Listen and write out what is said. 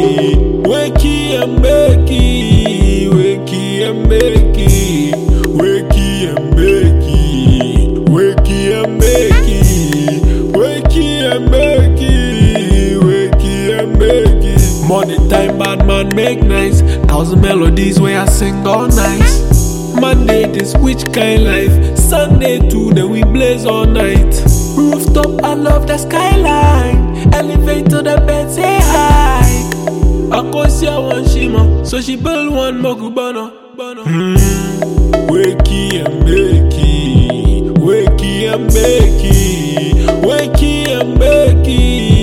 wakey and bakey, wakey and bakey, wakey and bakey, wakey and bakey, wakey and bakey, wakey and bakey. Morning time, bad man make nice. 1,000 melodies where I sing all night. Monday this which kind life. Sunday too, then we blaze all night. Rooftop, I love the skyline. Elevator, the bed say hi. Akosia one shima, so she build one Mogubana. Wakey and bakey, wakey and bakey, wakey and bakey.